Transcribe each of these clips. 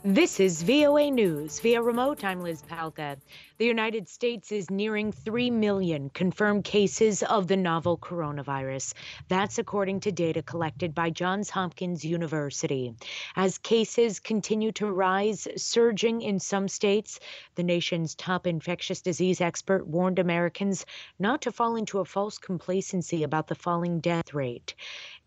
This is VOA News. Via remote, I'm Liz Palka. The United States is nearing 3 million confirmed cases of the novel coronavirus. That's according to data collected by Johns Hopkins University. As cases continue to rise, surging in some states, the nation's top infectious disease expert warned Americans not to fall into a false complacency about the falling death rate.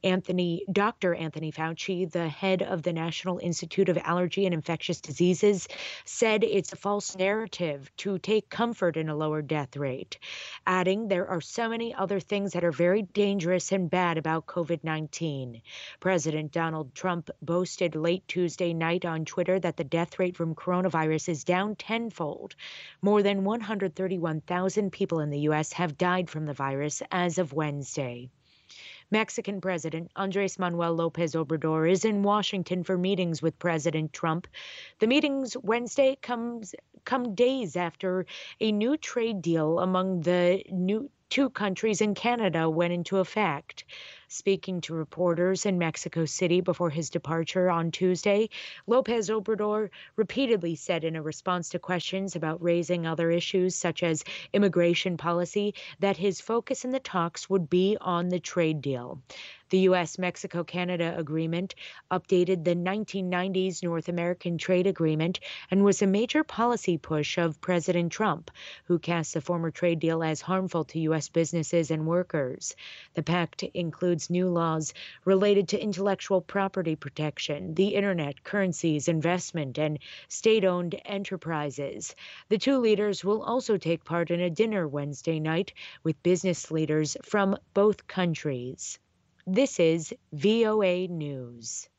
Dr. Anthony Fauci, the head of the National Institute of Allergy and Infectious Diseases, said it's a false narrative to take comfort in a lower death rate, adding there are so many other things that are very dangerous and bad about COVID-19. President Donald Trump boasted late Tuesday night on Twitter that the death rate from coronavirus is down tenfold. More than 131,000 people in the U.S. have died from the virus as of Wednesday. Mexican President Andres Manuel López Obrador is in Washington for meetings with President Trump. The meetings Wednesday come days after a new trade deal among the two countries and Canada went into effect. Speaking to reporters in Mexico City before his departure on Tuesday, López Obrador repeatedly said in a response to questions about raising other issues such as immigration policy that his focus in the talks would be on the trade deal. The U.S.-Mexico-Canada agreement updated the 1990s North American Trade Agreement and was a major policy push of President Trump, who cast the former trade deal as harmful to U.S. businesses and workers. The pact includes new laws related to intellectual property protection, the internet, currencies, investment, and state-owned enterprises. The two leaders will also take part in a dinner Wednesday night with business leaders from both countries. This is VOA News.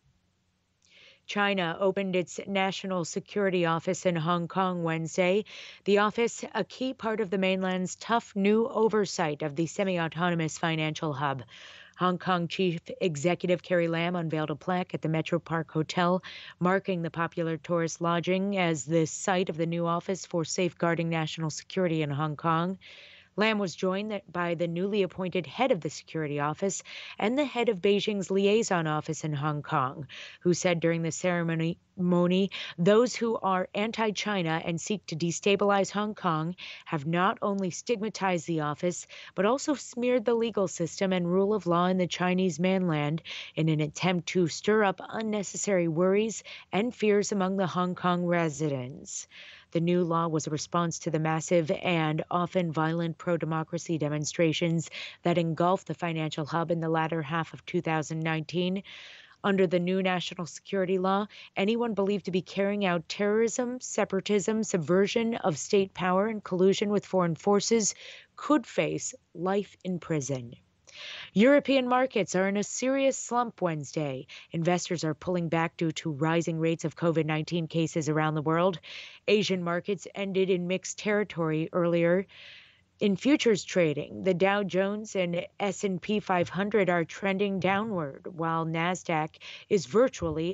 China opened its National Security Office in Hong Kong Wednesday. The office, a key part of the mainland's tough new oversight of the semi-autonomous financial hub. Hong Kong Chief Executive Carrie Lam unveiled a plaque at the Metro Park Hotel, marking the popular tourist lodging as the site of the new office for safeguarding national security in Hong Kong. Lam was joined by the newly appointed head of the security office and the head of Beijing's liaison office in Hong Kong, who said during the ceremony, those who are anti-China and seek to destabilize Hong Kong have not only stigmatized the office, but also smeared the legal system and rule of law in the Chinese mainland in an attempt to stir up unnecessary worries and fears among the Hong Kong residents. The new law was a response to the massive and often violent pro-democracy demonstrations that engulfed the financial hub in the latter half of 2019. Under the new national security law, anyone believed to be carrying out terrorism, separatism, subversion of state power, and collusion with foreign forces could face life in prison. European markets are in a serious slump Wednesday. Investors are pulling back due to rising rates of COVID-19 cases around the world. Asian markets ended in mixed territory earlier. In futures trading, the Dow Jones and S&P 500 are trending downward, while NASDAQ is virtually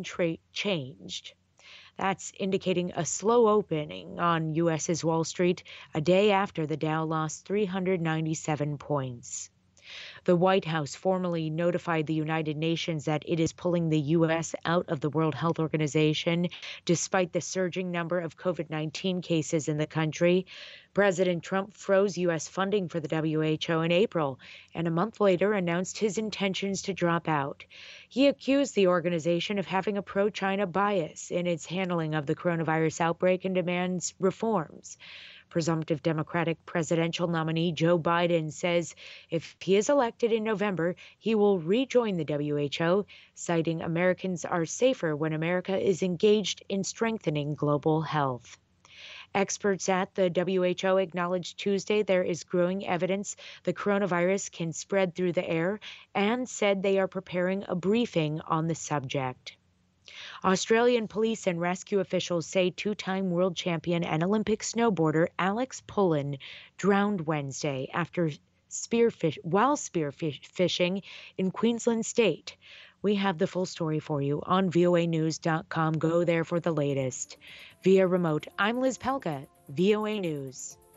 unchanged. That's indicating a slow opening on U.S.'s Wall Street a day after the Dow lost 397 points. The White House formally notified the United Nations that it is pulling the U.S. out of the World Health Organization, despite the surging number of COVID-19 cases in the country. President Trump froze U.S. funding for the WHO in April, and a month later announced his intentions to drop out. He accused the organization of having a pro-China bias in its handling of the coronavirus outbreak and demands reforms. Presumptive Democratic presidential nominee Joe Biden says if he is elected in November, he will rejoin the WHO, citing Americans are safer when America is engaged in strengthening global health. Experts at the WHO acknowledged Tuesday there is growing evidence the coronavirus can spread through the air and said they are preparing a briefing on the subject. Australian police and rescue officials say two-time world champion and Olympic snowboarder Alex Pullen drowned Wednesday after spearfishing in Queensland state. We have the full story for you on voanews.com. Go there for the latest. Via remote, I'm Liz Pelka, VOA News.